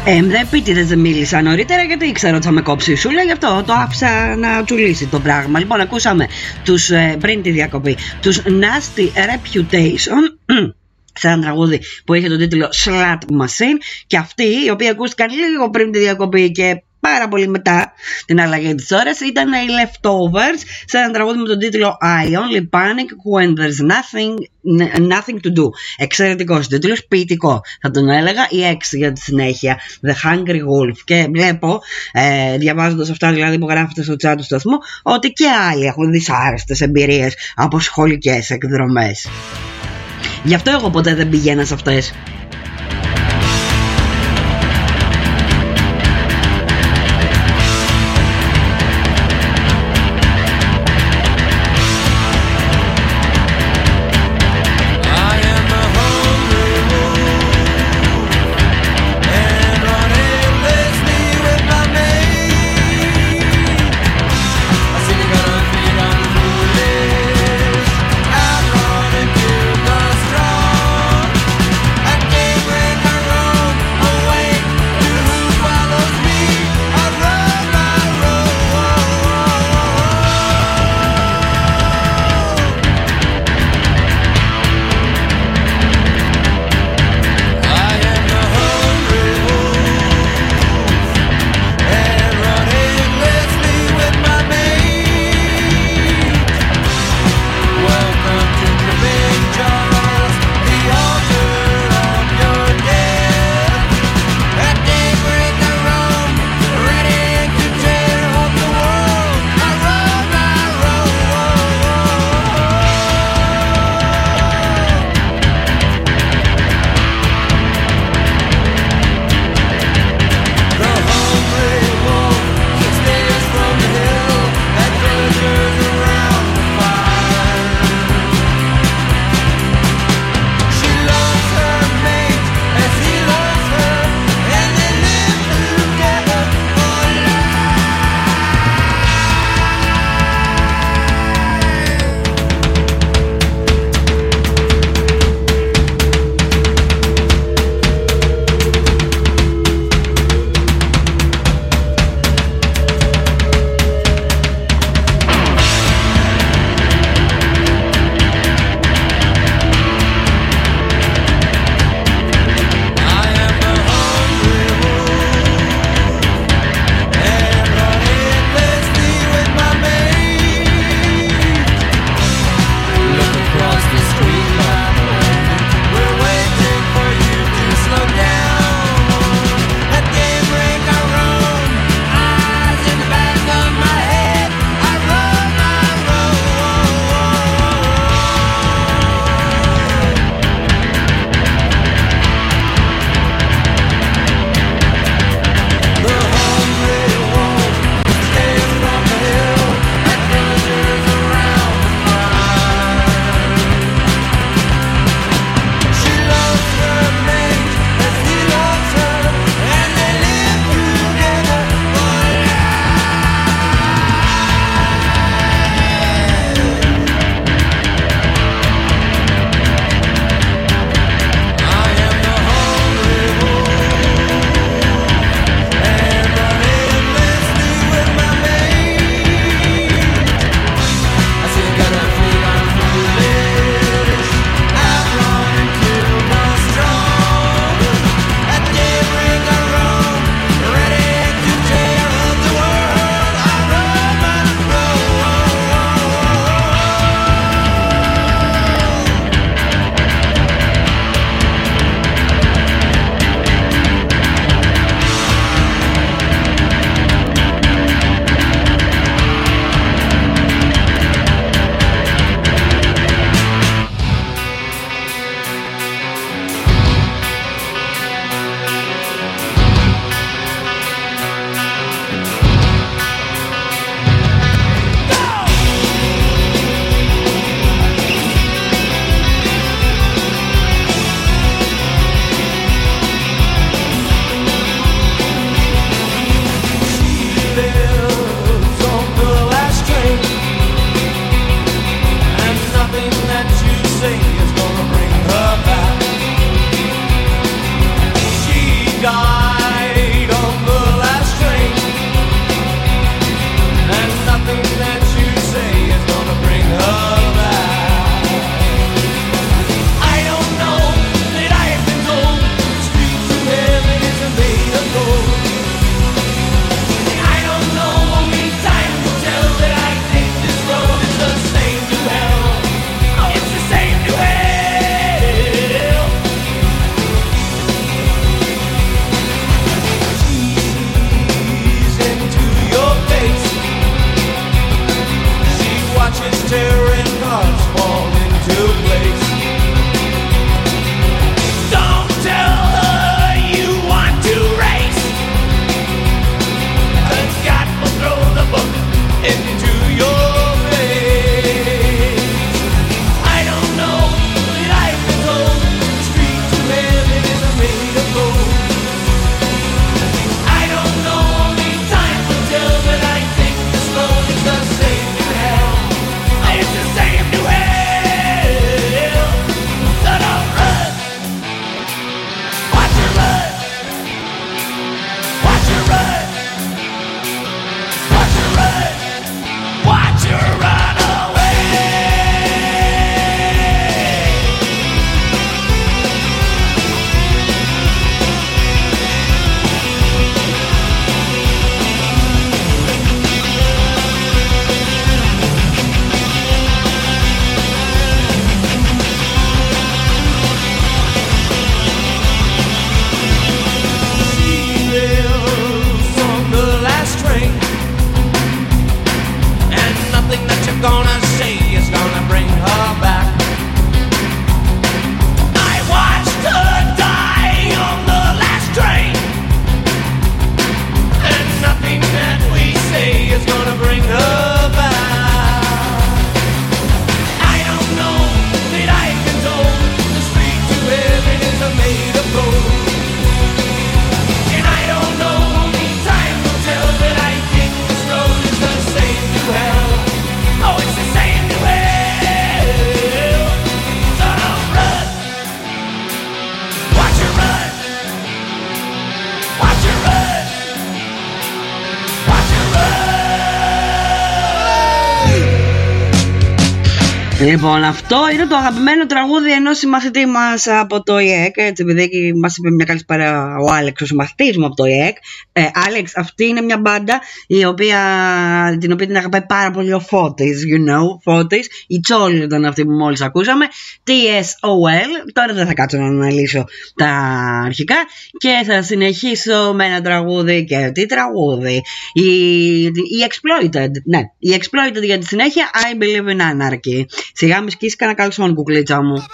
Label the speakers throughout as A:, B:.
A: Δεν επίτηδες δεν μίλησα νωρίτερα γιατί ήξερα ότι θα με κόψει η Σούλα, γι' αυτό το άφησα να τσουλήσει το πράγμα. Λοιπόν, ακούσαμε τους, πριν τη διακοπή, τους Nasty Reputation σε ένα τραγούδι που είχε τον τίτλο Slut Machine, και αυτοί οι οποίοι ακούστηκαν λίγο πριν τη διακοπή και πάρα πολύ μετά την αλλαγή της ώρας ήταν οι Leftovers σε ένα τραγούδι με τον τίτλο I Only Panic When There's Nothing to Do. Εξαιρετικός τίτλος, ποιητικό θα τον έλεγα, η X για τη συνέχεια, The Hungry Wolf. Και βλέπω, διαβάζοντας αυτά δηλαδή που γράφετε στο chat του σταθμού, ότι και άλλοι έχουν δυσάρεστες εμπειρίες από σχολικές εκδρομές. Γι' αυτό εγώ ποτέ δεν πηγαίνα σε αυτές.
B: Again.
A: Λοιπόν, αυτό είναι το αγαπημένο τραγούδι ενός συμμαθητή μας από το ΙΕΚ. Έτσι, επειδή μας είπε μια καλησπέρα ο Άλεξ, ο συμμαθητής μου από το ΙΕΚ. Άλεξ, αυτή είναι μια μπάντα την οποία την αγαπάει πάρα πολύ ο Φώτης. You know, Φώτης. Η Τσόλ ήταν αυτή που μόλις ακούσαμε. TSOL. Τώρα δεν θα κάτσω να αναλύσω τα αρχικά. Και θα συνεχίσω με ένα τραγούδι. Και τι τραγούδι? Η Exploited. Ναι, η Exploited για τη συνέχεια. I Believe in Anarchy. Σιγά μη σκίσει κανένα καλσόν, κουκλίτσα μου.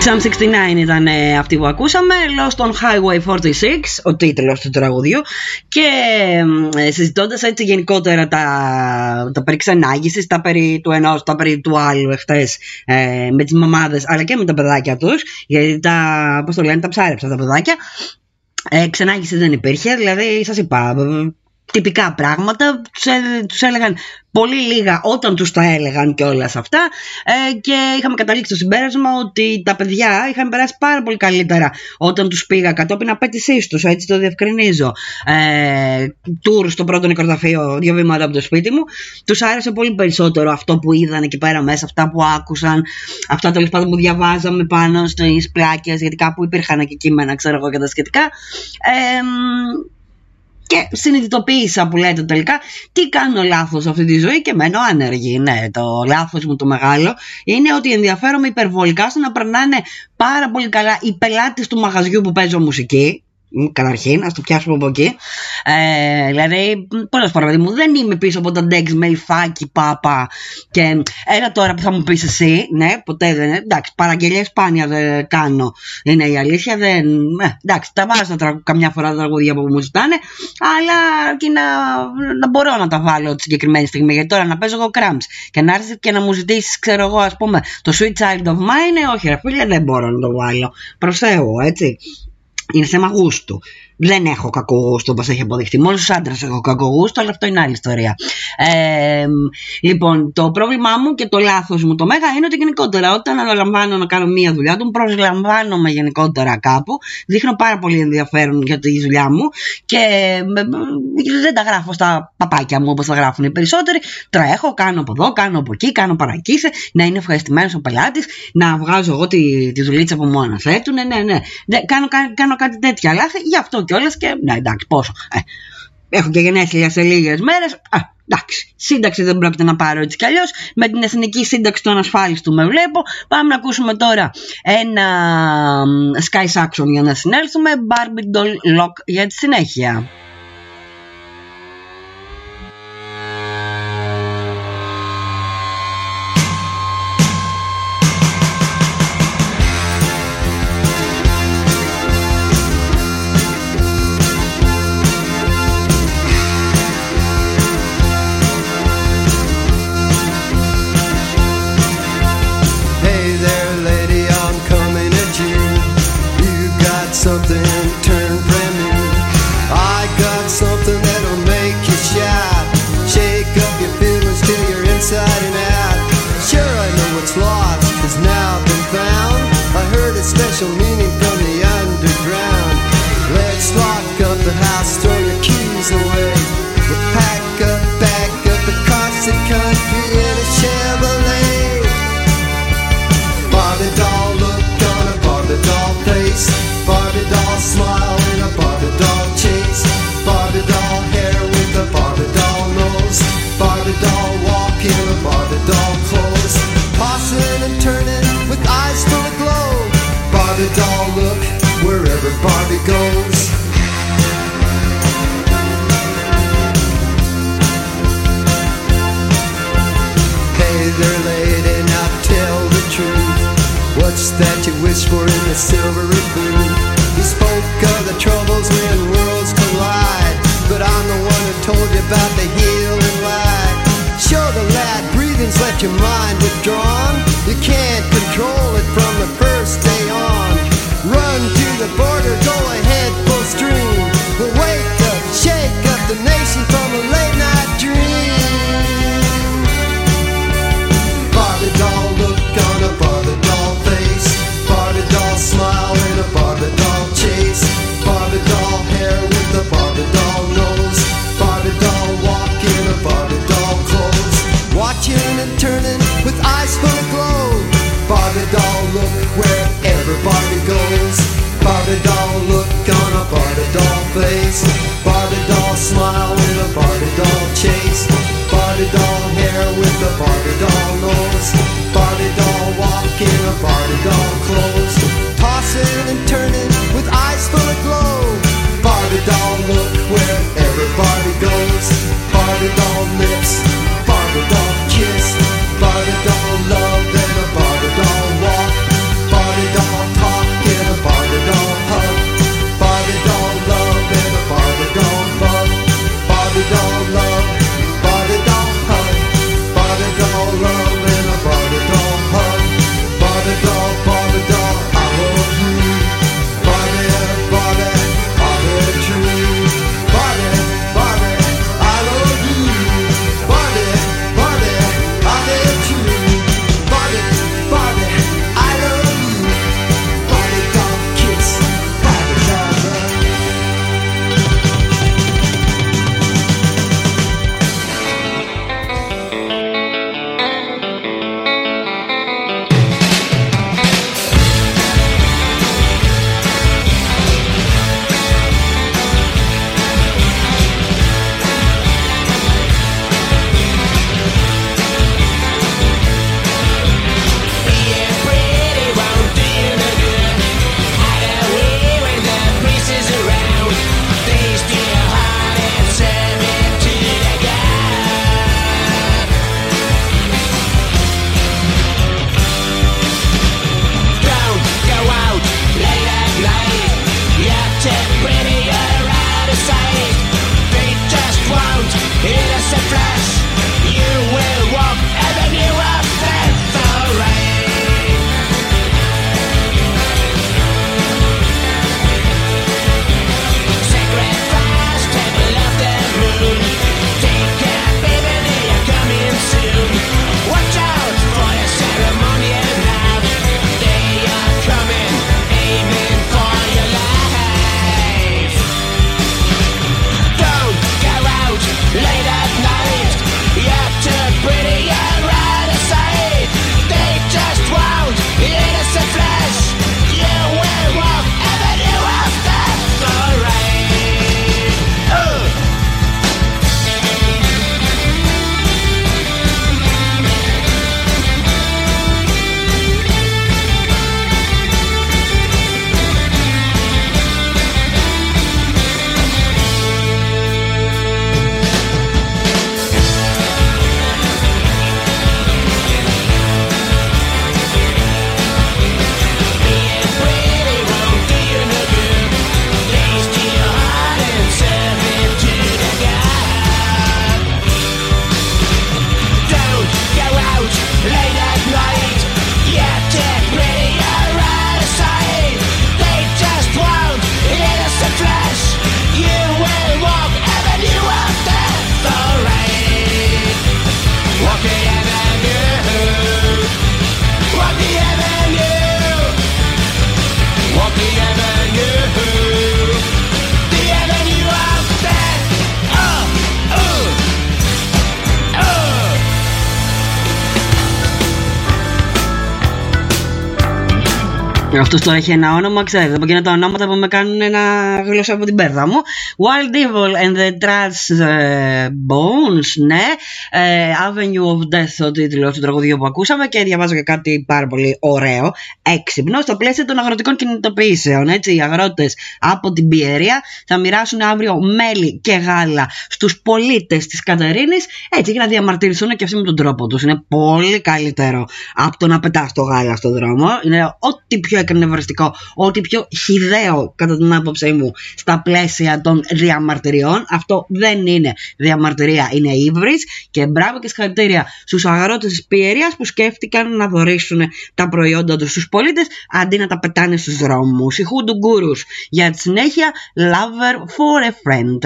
A: Sum 69 ήταν αυτή που ακούσαμε. Lost on Highway 46, ο τίτλος του τραγουδιού. Και συζητώντας έτσι γενικότερα τα περί ξενάγησης, τα περί του ενός, τα περί του άλλου εχθές, με τις μαμάδες αλλά και με τα παιδάκια τους, γιατί πώς το λένε, τα ψάρεψα τα παιδάκια. Ξενάγηση δεν υπήρχε, δηλαδή σας είπα τυπικά πράγματα, τους έλεγαν πολύ λίγα όταν τους τα έλεγαν και όλα αυτά, και είχαμε καταλήξει στο συμπέρασμα ότι τα παιδιά είχαν περάσει πάρα πολύ καλύτερα όταν τους πήγα κατόπιν απέτησής τους, έτσι το διευκρινίζω, τουρ στο πρώτο νεκροταφείο 2 βήματα από το σπίτι μου. Τους άρεσε πολύ περισσότερο αυτό που είδαν εκεί πέρα μέσα, αυτά που άκουσαν, αυτά τέλος πάντων που διαβάζαμε πάνω στις πλάκες, γιατί κάπου υπήρχαν και κείμενα, ξέρω εγώ, και τα σχετικά. Και συνειδητοποίησα, που λέτε τελικά, τι κάνω λάθος αυτή τη ζωή και μένω άνεργη. Ναι, το λάθος μου το μεγάλο είναι ότι ενδιαφέρομαι υπερβολικά στο να περνάνε πάρα πολύ καλά οι πελάτες του μαγαζιού που παίζω μουσική. Καταρχήν, ας το πιάσουμε από εκεί. Δηλαδή, πολλές φορές, παιδί μου, δεν είμαι πίσω από τα ντεξ με υφάκι, πάπα. Και έλα τώρα που θα μου πεις εσύ, ναι, ποτέ δεν. Εντάξει, παραγγελίες σπάνια δεν κάνω. Είναι η αλήθεια, δεν. Εντάξει, τα βάζω καμιά φορά τα τραγούδια που μου ζητάνε, αλλά και να μπορώ να τα βάλω τη συγκεκριμένη στιγμή. Γιατί τώρα να παίζω εγώ Cramps και να έρθει και να μου ζητήσει, ξέρω εγώ, ας πούμε, το Sweet Child of Mine, όχι, ρε φίλε, δεν μπορώ να το βάλω. Προς Θεού, έτσι. Είναι θέμα γούστου. Δεν έχω κακό γούστο, όπως έχει αποδειχθεί. Μόνο στους άντρες έχω κακό γούστο, αλλά αυτό είναι άλλη ιστορία. Λοιπόν, το πρόβλημά μου και το λάθος μου το μέγα είναι ότι γενικότερα όταν αναλαμβάνω να κάνω μία δουλειά, τον προσλαμβάνομαι γενικότερα κάπου, δείχνω πάρα πολύ ενδιαφέρον για τη δουλειά μου και δεν τα γράφω στα παπάκια μου όπως τα γράφουν οι περισσότεροι. Τρέχω, κάνω από εδώ, κάνω από εκεί, κάνω παρακύθε, να είναι ευχαριστημένος ο πελάτης, να βγάζω εγώ τη δουλίτσα που μου αναθέτουν. Ναι. Κάνω κάτι τέτοια λάθη, γι' αυτό κιόλας και ναι, εντάξει, πόσο. Έχω και γενέθλια σε λίγες μέρες. Εντάξει, σύνταξη δεν πρόκειται να πάρω έτσι κι αλλιώς. Με την εθνική σύνταξη του ανασφάλιστου με βλέπω. Πάμε να ακούσουμε τώρα ένα Sky Saxon για να συνέλθουμε. Barbie Doll Lock για τη συνέχεια.
B: Something turn brand new. I got something that'll make you shout. Shake up your feelings till you're inside and out. Sure, I know what's lost has now been found. I heard its special meaning from the underground. Let's lock up the house, throw your keys away. We'll pack up across the country in a Chevrolet. Barbie doll look on a Barbie doll face. Barbie doll smile in a Barbie doll chase. Barbie doll hair with a Barbie doll nose. Barbie doll walk in a Barbie doll clothes. Tossing and turning with eyes full of glow. Barbie doll look wherever Barbie goes. Hey there lady, now tell the truth. What's that you whisper in the silvery booth? You spoke of the troubles when worlds collide, but I'm the one who told you about the healing light. Sure, the loud breathing's left your mind withdrawn. You can't control it from the first day on. Run to the border, go ahead full stream. But wake up, shake up the nation from a late night dream. Barbie doll look on a Barbie doll face. Barbie doll smile in a Barbie doll chase. Barbie doll hair with a Barbie doll nose. Barbie doll walk in a Barbie doll clothes. Watching and turning with
A: Αυτός τώρα έχει ένα όνομα, ξέρετε, από εκείνα τα ονόματα που με κάνουν να γλώσσα από την πέρδα μου. Wild Evil and the Trash Bones, ναι. Avenue of Death, ο τίτλος του τραγουδιού που ακούσαμε, και διαβάζω και κάτι πάρα πολύ ωραίο, έξυπνο, στο πλαίσιο των αγροτικών κινητοποιήσεων. Έτσι, οι αγρότες από την Πιέρια θα μοιράσουν αύριο μέλι και γάλα στους πολίτες της Κατερίνης, έτσι, για να διαμαρτυρηθούν και αυτοί με τον τρόπο τους. Είναι πολύ καλύτερο από το να πετάς το γάλα στον δρόμο. Είναι ό,τι πιο εκνευριστικό, ό,τι πιο χυδαίο κατά την άποψή μου στα πλαίσια των διαμαρτυριών. Αυτό δεν είναι διαμαρτυρία, είναι ύβρις, και μπράβο και συγχαρητήρια στους αγρότες της Πιερίας που σκέφτηκαν να δωρήσουν τα προϊόντα τους στους πολίτες αντί να τα πετάνε στους δρόμους. Οι Hoodoo Gurus για τη συνέχεια, Lover for a Friend.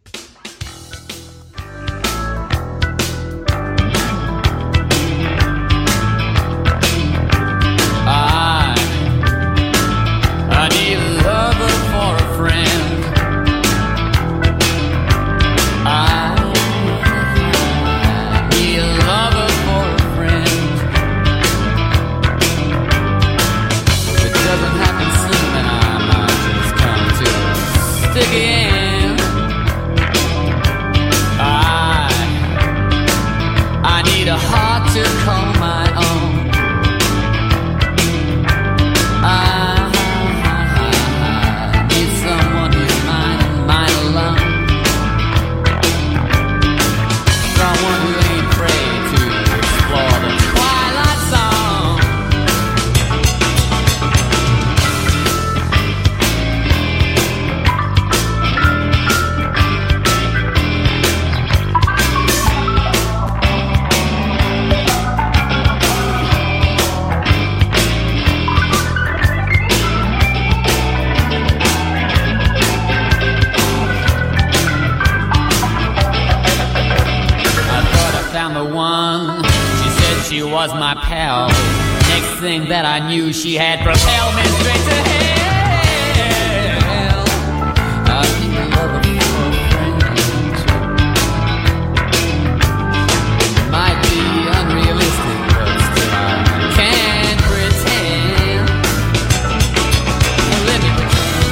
C: That I knew she had propelled me straight to hell. I need a lover for a friend. Might be unrealistic, but still I can't pretend. Let me pretend.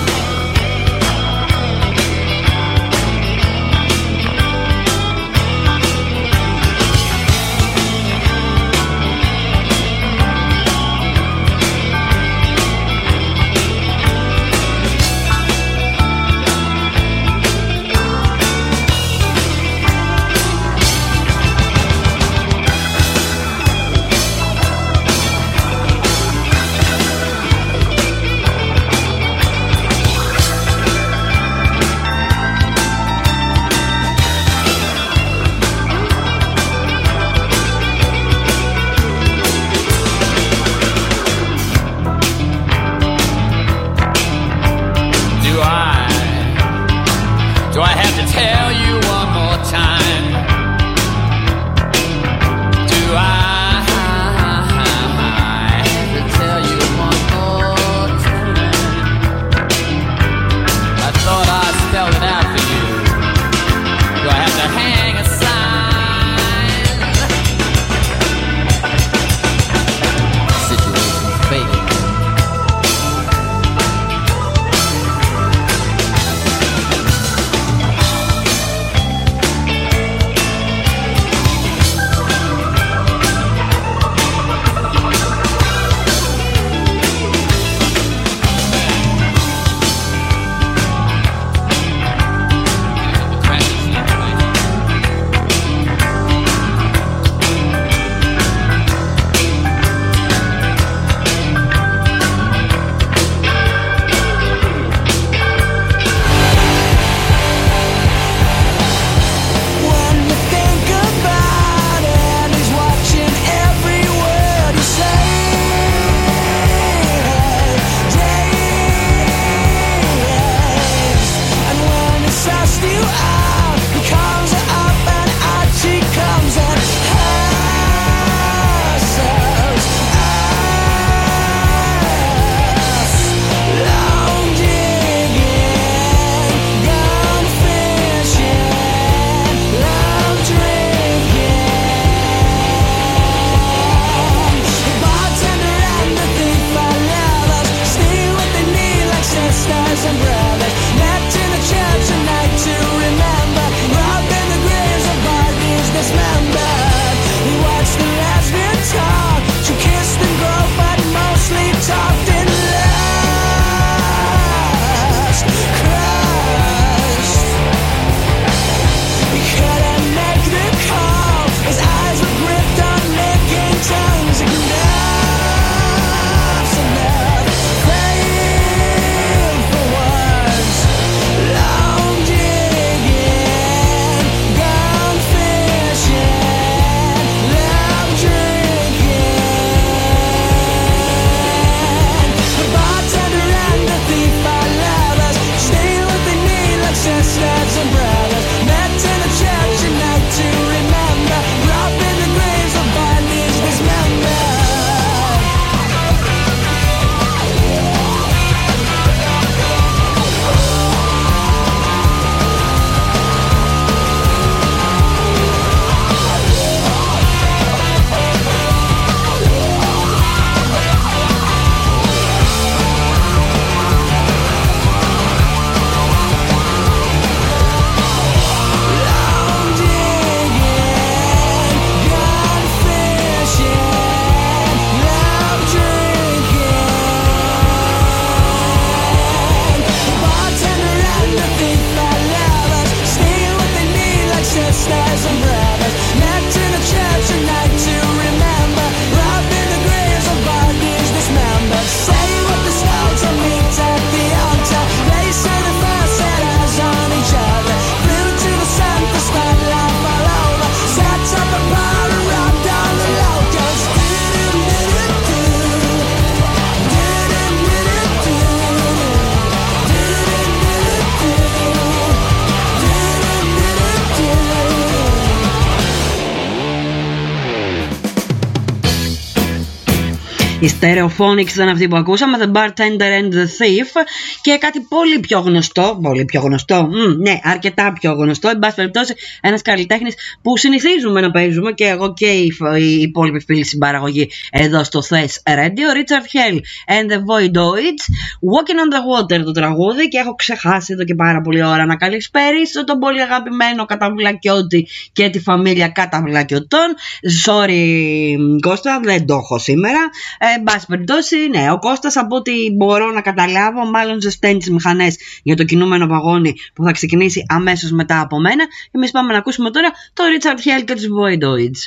A: Η Stereophonics ήταν αυτή που ακούσαμε, The Bartender and the Thief. Και κάτι πολύ πιο γνωστό, ναι, αρκετά πιο γνωστό, εν πάση περιπτώσει, ένας καλλιτέχνης που συνηθίζουμε να παίζουμε και εγώ και οι υπόλοιποι φίλοι στην παραγωγή εδώ στο Thess Radio, Richard Hell and the Voidoids, Walking on the Water το τραγούδι. Και έχω ξεχάσει εδώ και πάρα πολύ ώρα να καλησπερίσω τον πολύ αγαπημένο Καταβλακιώτη και τη φαμίλια Καταβλακιωτών. Sorry Κώστα, δεν το έχω σήμερα. Εν πάση περιπτώσει, ναι, ο Κώστας από ό,τι μπορώ να καταλάβω μάλλον ζεσταίνει τις μηχανές για το κινούμενο βαγόνι που θα ξεκινήσει αμέσως μετά από μένα. Εμείς πάμε να ακούσουμε τώρα το Richard Hell και τους Voidoids.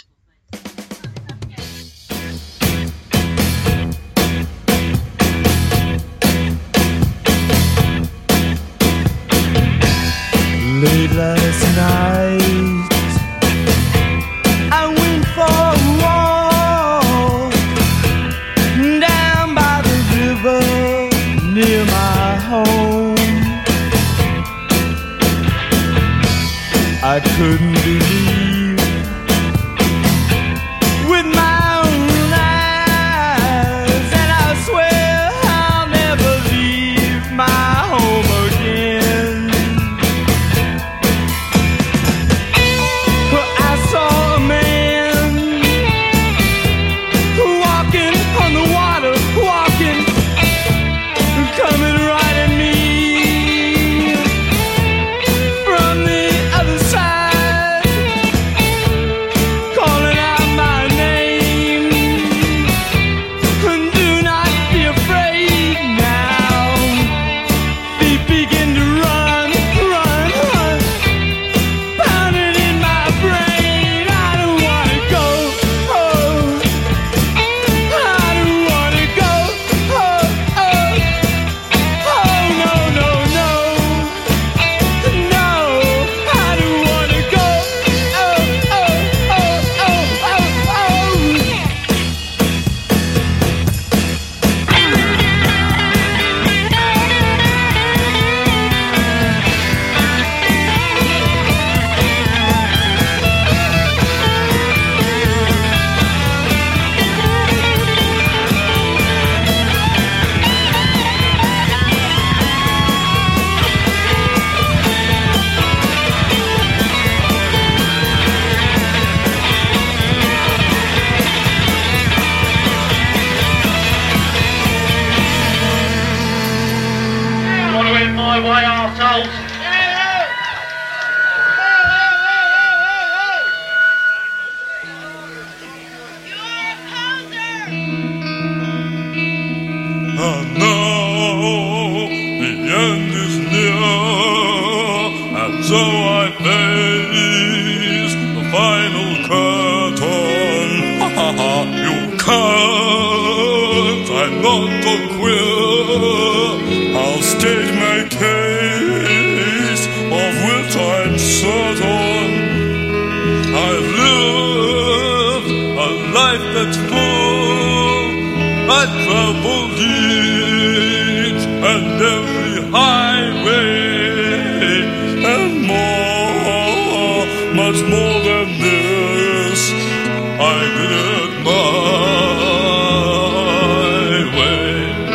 D: Late last night I went for a walk down by the river near my home. I couldn't believe with my own eyes, and I swear I'll never leave my home again. I saw a man walking on the water, coming right at me from the other side, calling out my name. Do not be afraid now. Feet begin to run, pounding in my brain. I don't wanna go home. I don't wanna go home. Oh no no no no. I don't wanna go. Oh.
E: Want to end my way, arseholes?
D: And now the end is near, and so I face the final curtain. You can't, I'm not a queer. I'll state my case, of which I'm certain. I've lived a life that's full. I traveled each and every highway, and more, much more than this, I did it my way.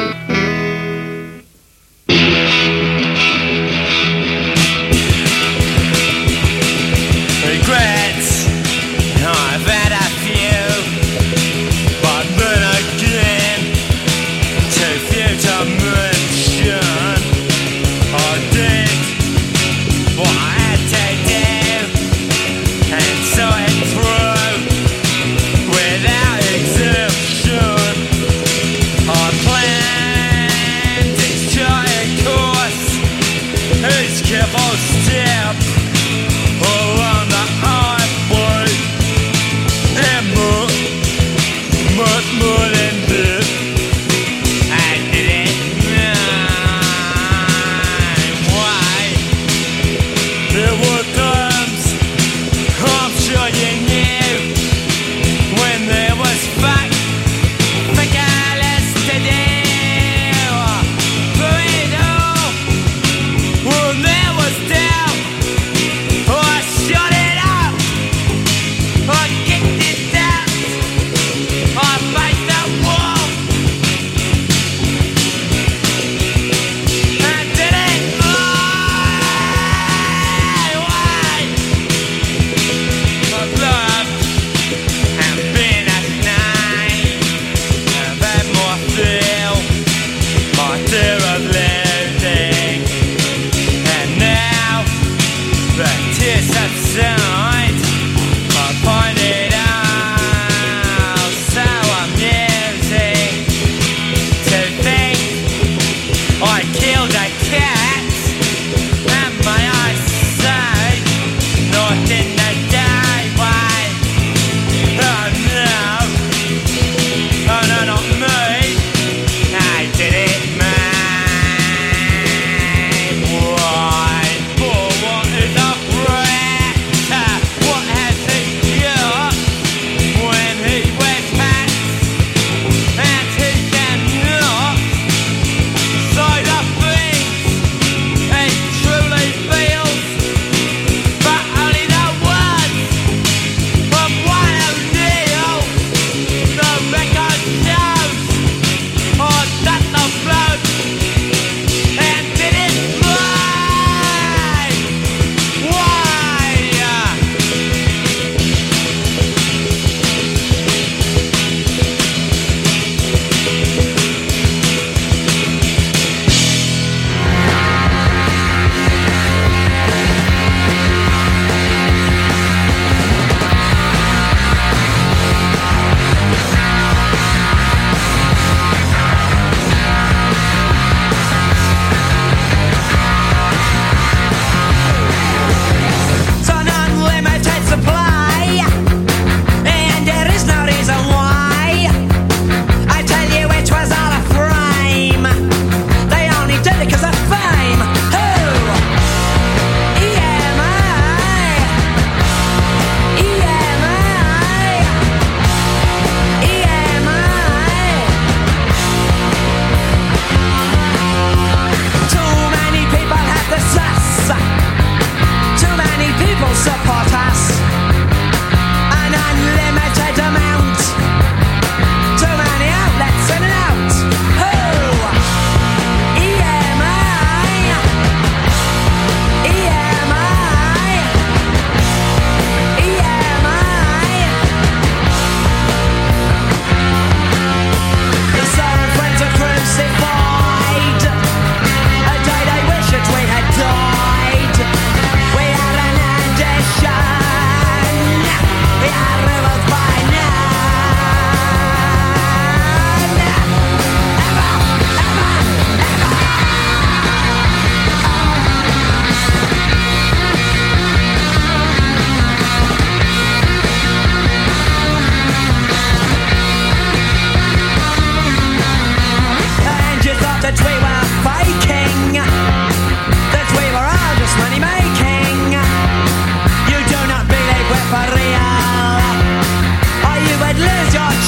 D: Regrets, I've had a few, but then again, too few to mention. I did what I had to do, and saw it through with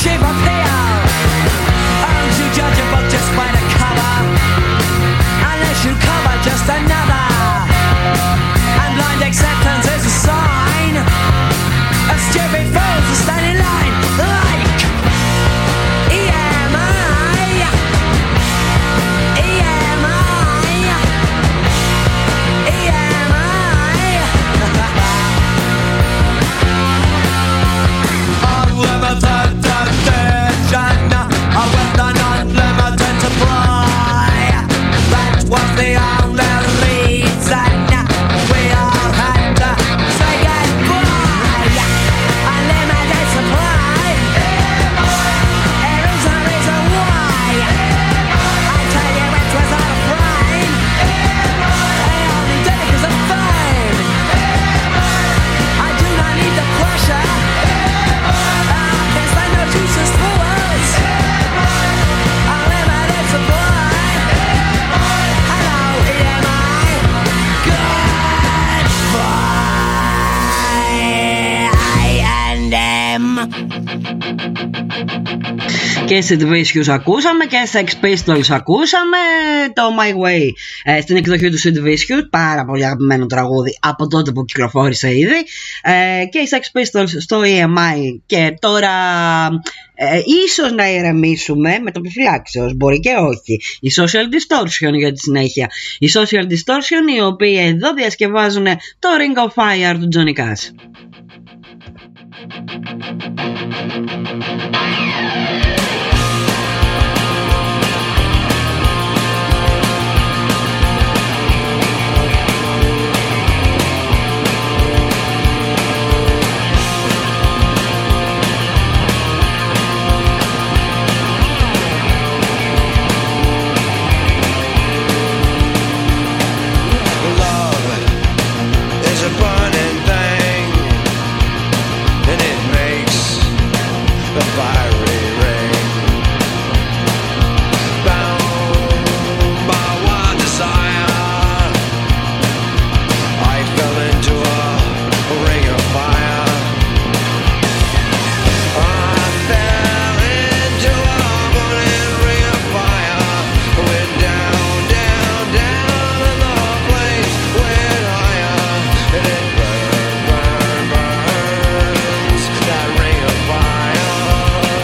F: shape of hair. Aren't you judge a book just by the cover? Unless you cover just another. And blind acceptance is a sign. A stupid fool's a standing line. Like EMI. Unlimited edition with an unlimited supply. That was the only reason we all had to say goodbye. Unlimited supply. There is a reason why. I tell you it was out of frame. I only did it 'cause of fame. I do not need the pressure. Jesus fools. Unlimited supply. Hello, EMI. Goodbye. I&M.
A: Και Sid Vicious ακούσαμε και Sex Pistols ακούσαμε, το My Way στην εκδοχή του Sid Vicious, πάρα πολύ αγαπημένο τραγούδι από τότε που κυκλοφόρησε ήδη, και οι Sex Pistols στο EMI. Και τώρα ίσως να ηρεμήσουμε με το επιφυλάξεως, μπορεί και όχι, η Social Distortion για τη συνέχεια. Η Social Distortion, οι οποίοι εδώ διασκευάζουν το Ring of Fire του Johnny Cash.
B: That ring of fire.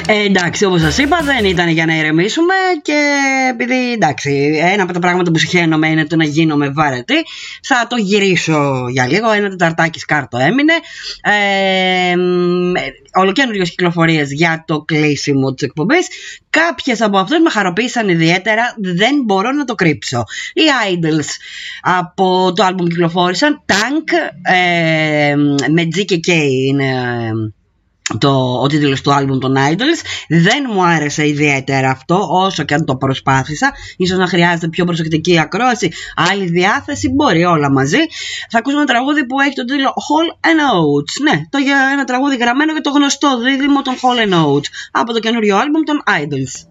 A: Εντάξει, όπως σας είπα, δεν ήταν για να ηρεμήσουμε και επειδή εντάξει, ένα από τα πράγματα που συχαίνομαι είναι το να γίνομαι βαρετή, θα το γυρίσω για λίγο. Ένα τεταρτάκι σκάρτο έμεινε. Ολοκαίνουργιες κυκλοφορίες για το κλείσιμο της εκπομπής. Κάποιες από αυτές με χαροποίησαν ιδιαίτερα, δεν μπορώ να το κρύψω. Οι Idols από το άλμπουμ κυκλοφόρησαν. Tank με G και K είναι ο τίτλος του άλμπουμ των Idols. Δεν μου άρεσε ιδιαίτερα αυτό, όσο και αν το προσπάθησα. Ίσως να χρειάζεται πιο προσεκτική ακρόαση, άλλη διάθεση, μπορεί όλα μαζί. Θα ακούσουμε ένα τραγούδι που έχει τον τίτλο Hall and Oates. Ναι, ένα τραγούδι γραμμένο για το γνωστό δίδυμο των Hall and Oates από το καινούριο άλμπουμ των Idols.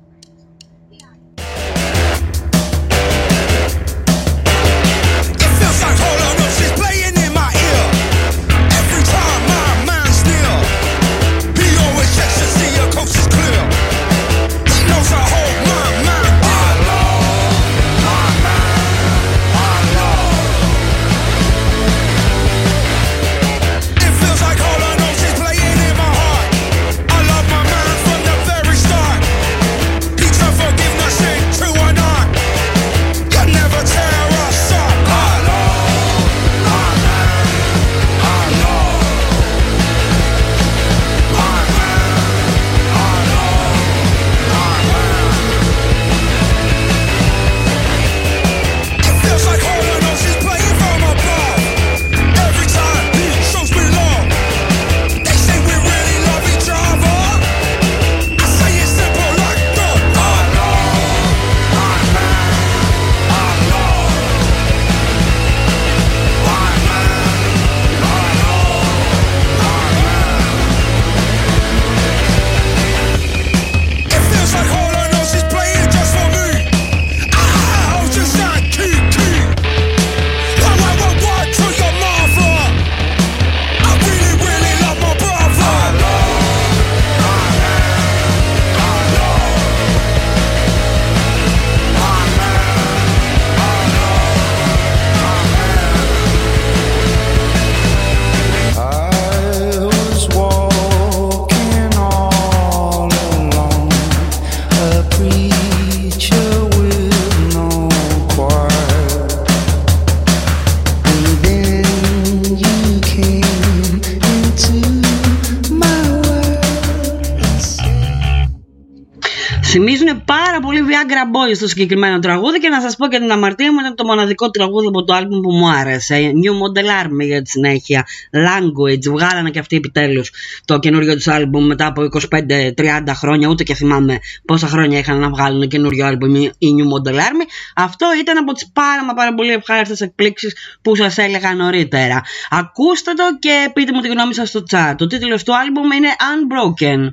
A: Θυμίζουν πάρα πολύ Viagra Boys στο συγκεκριμένο τραγούδι και να σας πω και την αμαρτία μου, ήταν το μοναδικό τραγούδι από το άλμπουμ που μου άρεσε. New Model Army για τη συνέχεια. Language, βγάλανε και αυτοί επιτέλους το καινούριο τους άλμπουμ μετά από 25-30 χρόνια, ούτε και θυμάμαι πόσα χρόνια είχαν να βγάλουν καινούριο άλμπουμ η New Model Army. Αυτό ήταν από τις πάρα πολύ ευχάριστες εκπλήξεις που σας έλεγα νωρίτερα. Ακούστε το και πείτε μου τη γνώμη σας στο chat. Το τίτλος του άλμπουμ είναι Unbroken.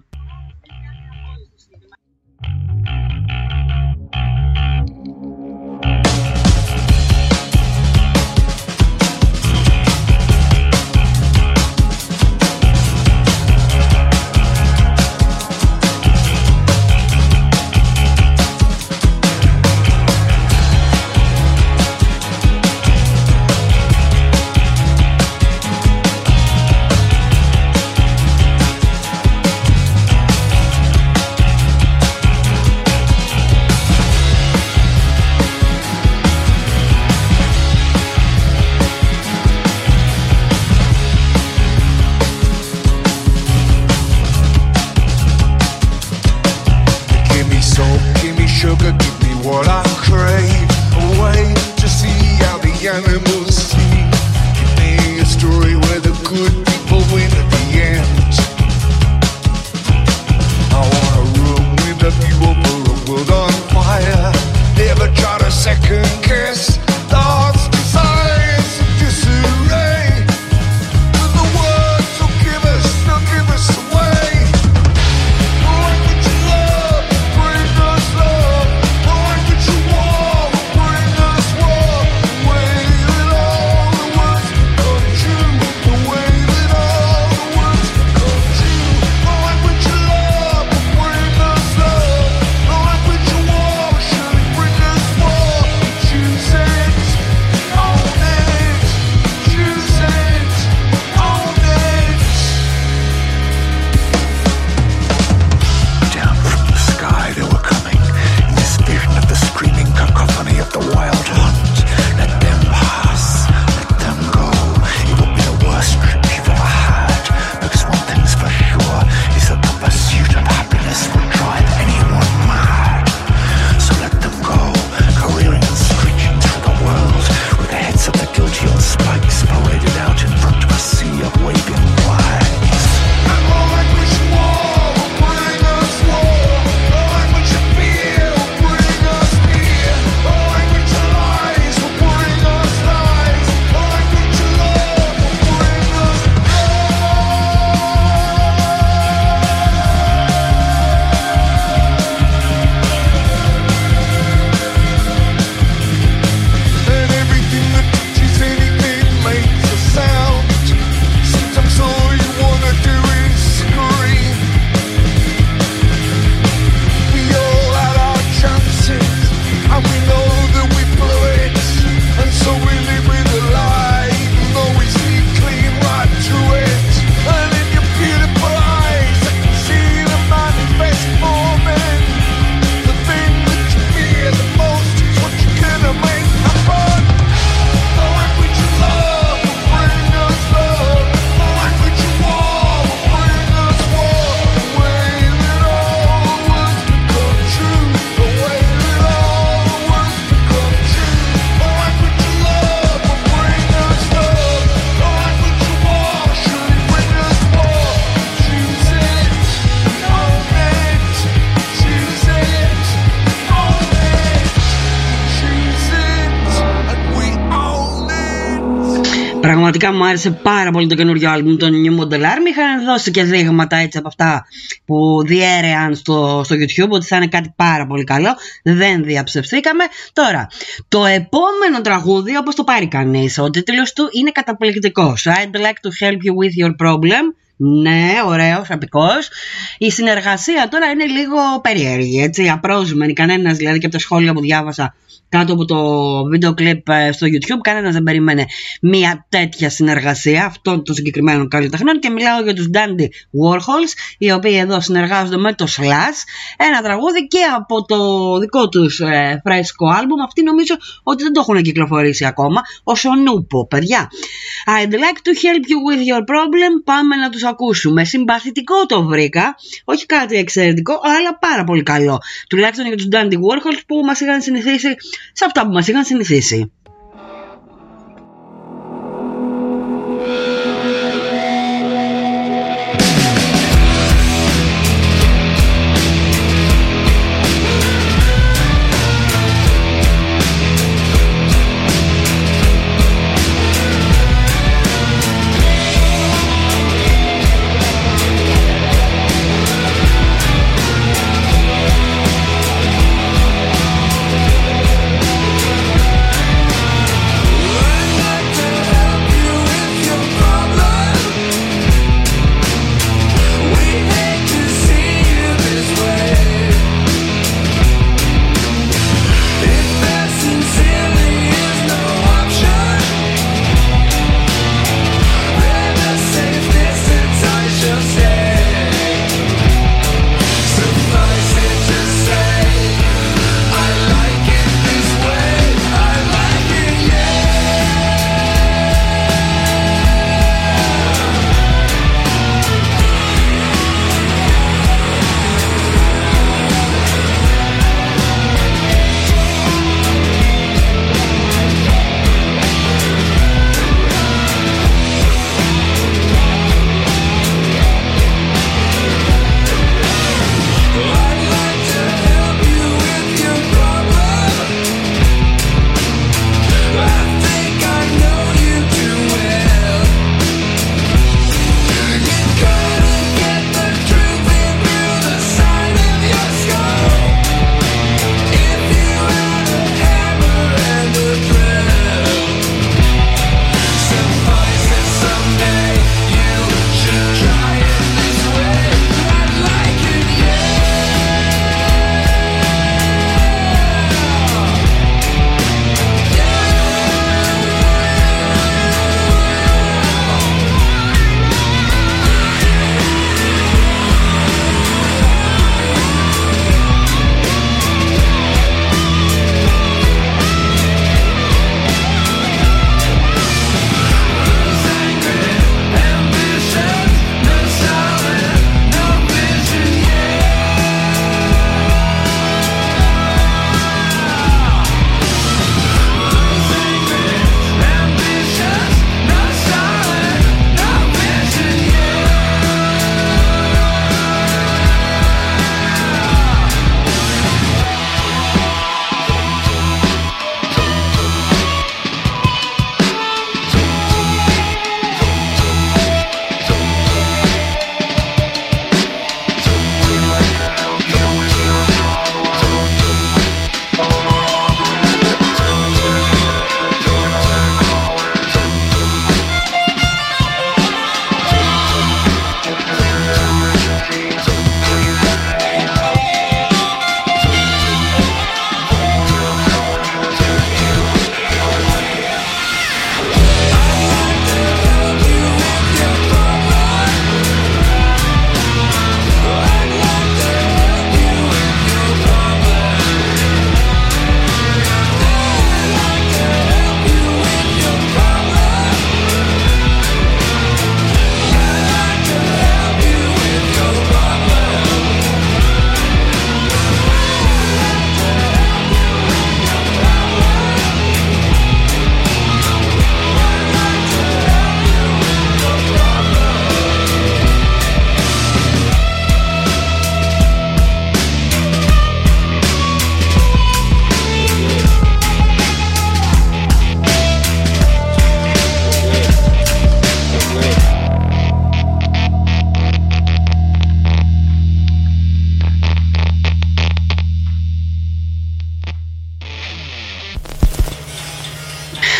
B: Wait
A: Πραγματικά μου άρεσε πάρα πολύ το καινούριο άλμπουμ των New Model Army. Είχαν δώσει και δείγματα έτσι από αυτά που διέρεαν στο YouTube ότι θα είναι κάτι πάρα πολύ καλό. Δεν διαψευθήκαμε. Τώρα, το επόμενο τραγούδι, όπως το πάρει κανείς, ο τίτλος του είναι καταπληκτικός. I'd like to help you with your problem. Ναι, ωραίος, απικός. Η συνεργασία τώρα είναι λίγο περίεργη, έτσι, απρόσμενη. Κανένας, δηλαδή, και από τα σχόλια που διάβασα κάτω από το βίντεο κλιπ στο YouTube, κανένας δεν περίμενε μια τέτοια συνεργασία αυτών των συγκεκριμένων καλλιτεχνών. Και μιλάω για τους Dandy Warhols, οι οποίοι εδώ συνεργάζονται με το Slash, ένα τραγούδι και από το δικό τους φρέσκο άλμπουμ. Αυτοί νομίζω ότι δεν το έχουν κυκλοφορήσει ακόμα. Ο Σονούπο, παιδιά. I'd like to help you with your problem. Πάμε να τους ακούσουμε. Συμπαθητικό το βρήκα, όχι κάτι εξαιρετικό, αλλά πάρα πολύ καλό. Τουλάχιστον για τους Dandy Warhols που μας είχαν συνηθίσει σε αυτά που μας είχαν συνηθίσει.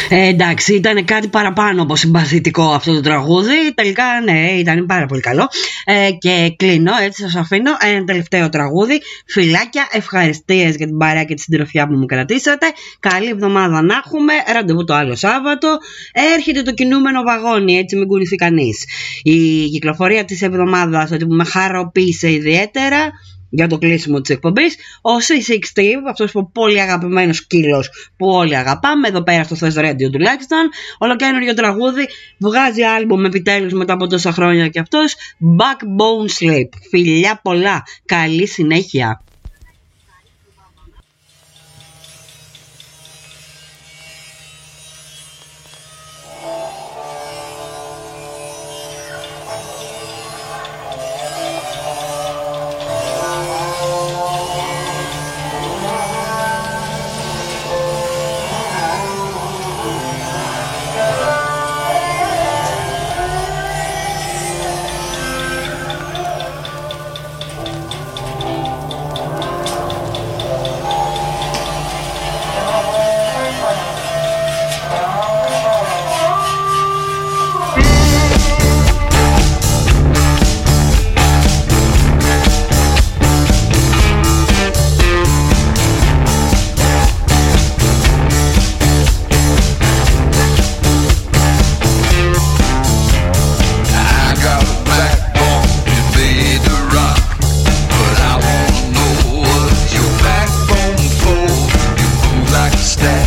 A: Εντάξει, ήταν κάτι παραπάνω από συμπαθητικό αυτό το τραγούδι. Τελικά, ναι, ήταν πάρα πολύ καλό. Και κλείνω, έτσι σας αφήνω. Ένα τελευταίο τραγούδι. Φιλάκια, ευχαριστίες για την παρέα και τη συντροφιά που μου κρατήσατε. Καλή εβδομάδα να έχουμε. Ραντεβού το άλλο Σάββατο. Έρχεται το κινούμενο βαγόνι, έτσι μην κουνηθεί κανείς. Η κυκλοφορία της εβδομάδας, ότι με χαροποίησε ιδιαίτερα για το κλείσιμο της εκπομπής, ο C60, αυτός ο πολύ αγαπημένος σκύλος που όλοι αγαπάμε, εδώ πέρα στο Thresh Radio τουλάχιστον, ολοκαίνουργιο τραγούδι, βγάζει άλμπουμ επιτέλους μετά από τόσα χρόνια και αυτός, Backbone Sleep. Φιλιά πολλά, καλή συνέχεια.